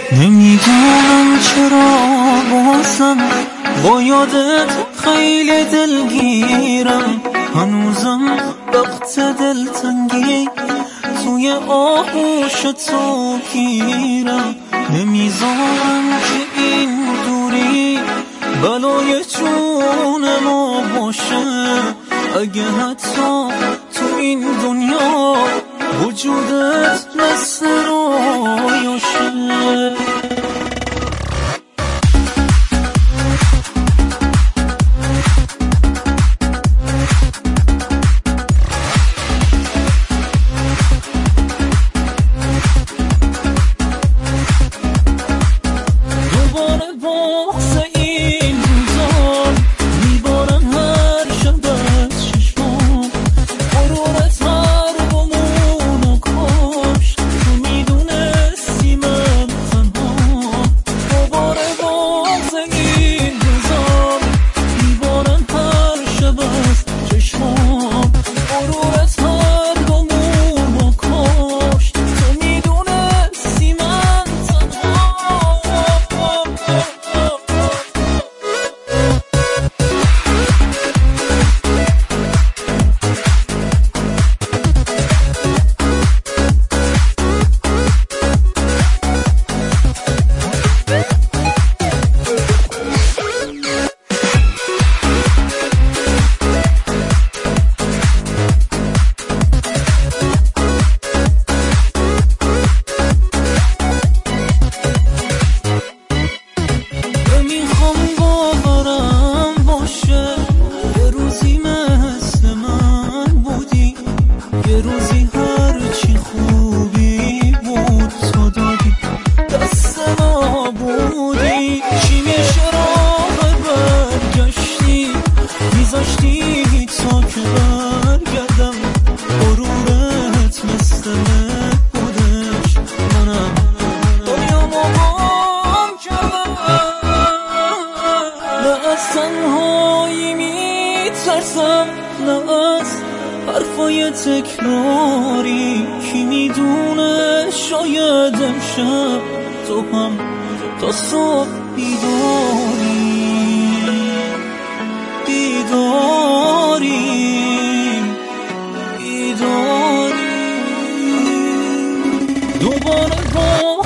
نمیدونم چرا بازم با یادت خیلی دلگیرم، هنوزم وقت دلتنگی توی آغوش تو گیرم. نمیذارم که این دوری بلای جون ما باشه، اگه حتی تو این دنیا وجودت مثل رویاشه. یه روزی هرچی خوبی بود تو دادی، دست ما بودی. چی میشه راه برگشتی، میذاشتی تا که برگردم. غرورت مثل بودش، منم دنیامو گم کردم. نه از تنهایی میترسم، نه از حرفای تکراری. کی میدونه شاید امشب تو هم تا صبح بیداری دوباره